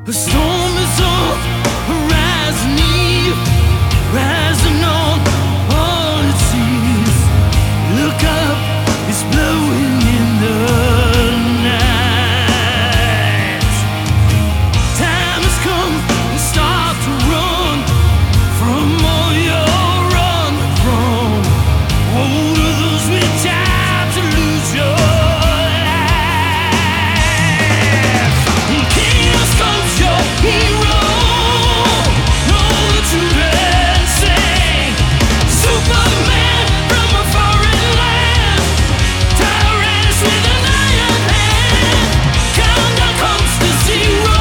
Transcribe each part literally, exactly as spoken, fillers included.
A storm is on horizon eve, rising on all it sees. Look up, it's blowing in the night. Time has come to start to run from all you're running from. Hold of those with time to lose your hero, know the truth and sing. Superman from a foreign land, tyrants with an iron hand. Countdown comes to zero.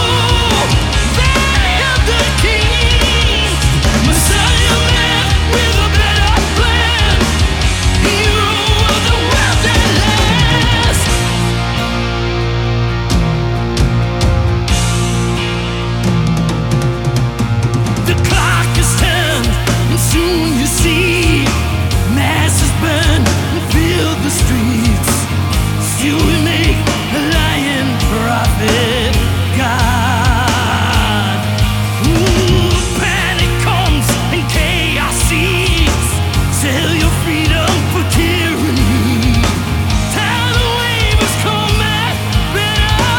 They have the king, Messiah man with a better plan. Hero of the world that lasts. The clock is turned, and soon you see masses burn and fill the streets. Still we make a lying prophet God. Ooh, panic comes and chaos seeks. Sell your freedom for tyranny. Tidal wave is coming, better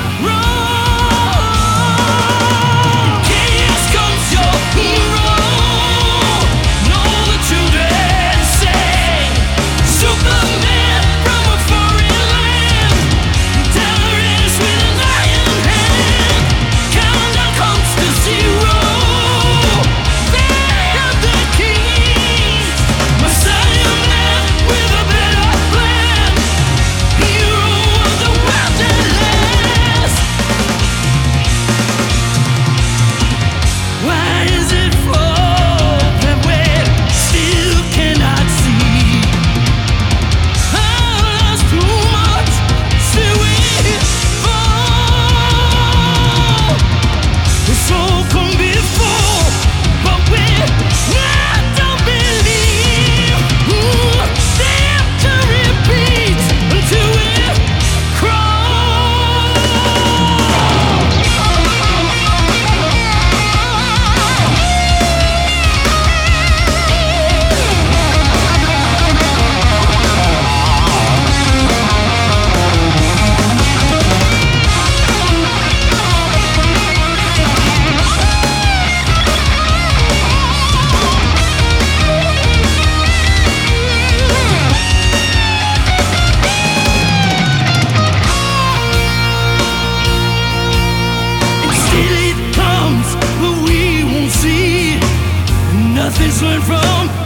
run. Chaos comes your hero. Know the children sing. Superman from a foreign land, terrorists with an iron hand. Countdown comes to zero. They have the king, Messiah man with a better plan. Hero of the world that lasts. Why is it fall that we still cannot see? I lost too much, still we fall. It's all come before, but we not don't believe. Ooh, they have to repeat until we crawl. And still it comes, but we won't see. Nothing's learned from